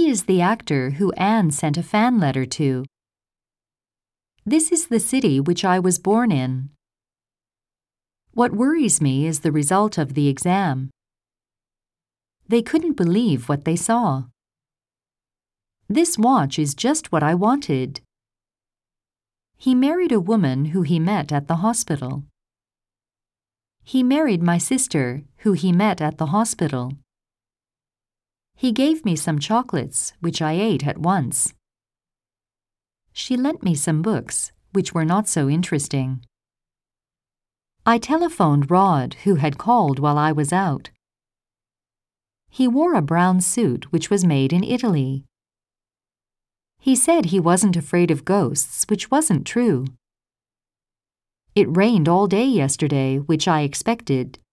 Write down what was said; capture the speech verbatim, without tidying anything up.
He is the actor who Anne sent a fan letter to. This is the city which I was born in. What worries me is the result of the exam. They couldn't believe what they saw. This watch is just what I wanted. He married a woman who he met at the hospital. He married my sister, who he met at the hospital. He gave me some chocolates, which I ate at once. She lent me some books, which were not so interesting. I telephoned Rod, who had called while I was out. He wore a brown suit which was made in Italy. He said he wasn't afraid of ghosts, which wasn't true. It rained all day yesterday, which I expected.